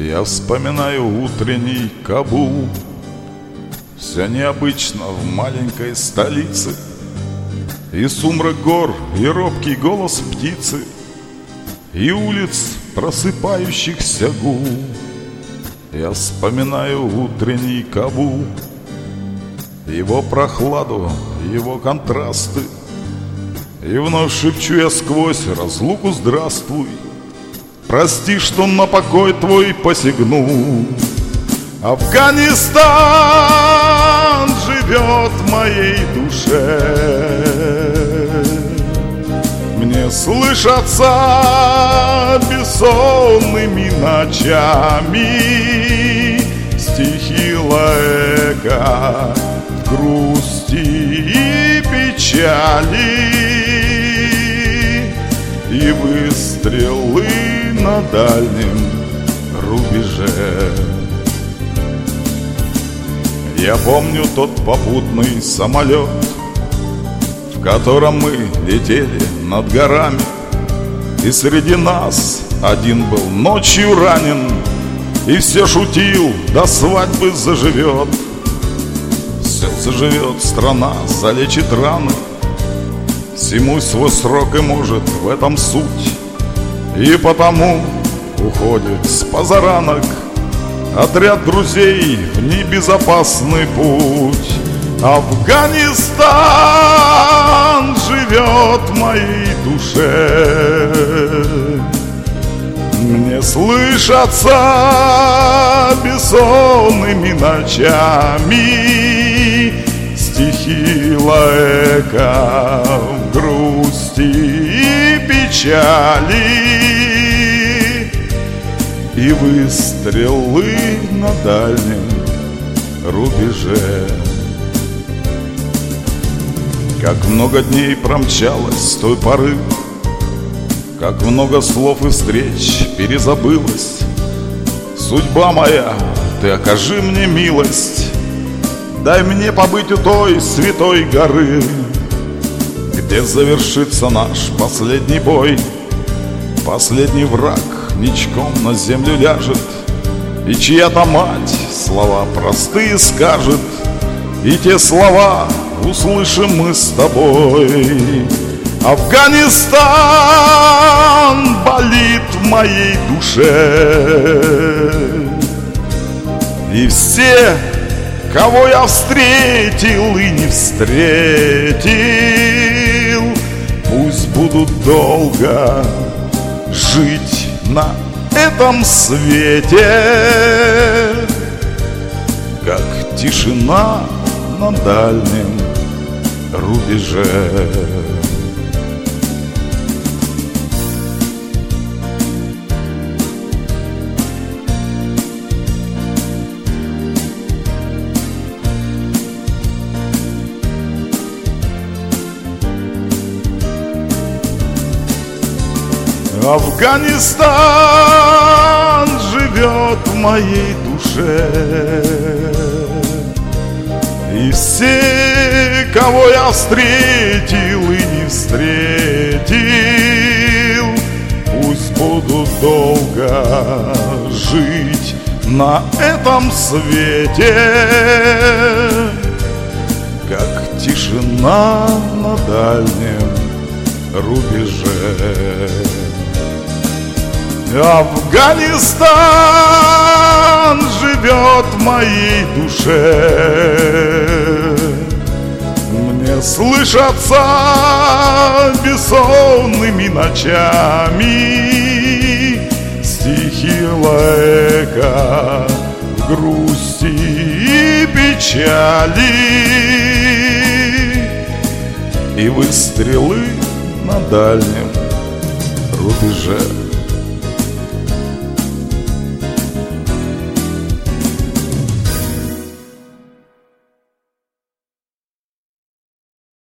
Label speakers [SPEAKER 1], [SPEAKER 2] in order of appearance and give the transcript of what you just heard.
[SPEAKER 1] Я вспоминаю утренний Кабул. Все необычно в маленькой столице, и сумрак гор, и робкий голос птицы, и улиц, просыпающихся гул. Я вспоминаю утренний Кабул, его прохладу, его контрасты, и вновь шепчу я сквозь разлуку: здравствуй, прости, что на покой твой посягнул. Афганистан живет в моей душе. Мне слышатся бессонными ночами стихи Лаэка, грусти и печали, и выстрелы на дальнем рубеже. Я помню тот попутный самолет, в котором мы летели над горами, и среди нас один был ночью ранен, и все шутил: до свадьбы заживет. Все заживет, страна залечит раны, всему свой срок, и может в этом суть. И потому уходит с позаранок отряд друзей в небезопасный путь. Афганистан живет в моей душе. Мне слышатся бессонными ночами стихи Лаэка, грусти и печали, и выстрелы на дальнем рубеже. Как много дней промчалось с той поры, как много слов и встреч перезабылось. Судьба моя, ты окажи мне милость, дай мне побыть у той святой горы, где завершится наш последний бой. Последний враг ничком на землю ляжет, и чья-то мать слова простые скажет, и те слова услышим мы с тобой. Афганистан болит в моей душе, и все, кого я встретил и не встретил, пусть будут долго жить на этом свете, как тишина на дальнем рубеже. Афганистан живет в моей душе, и все, кого я встретил и не встретил, пусть будут долго жить на этом свете, как тишина на дальнем рубеже. Афганистан живет в моей душе. Мне слышатся бессонными ночами стихи Лаэка, грусти и печали, и выстрелы на дальнем рубеже.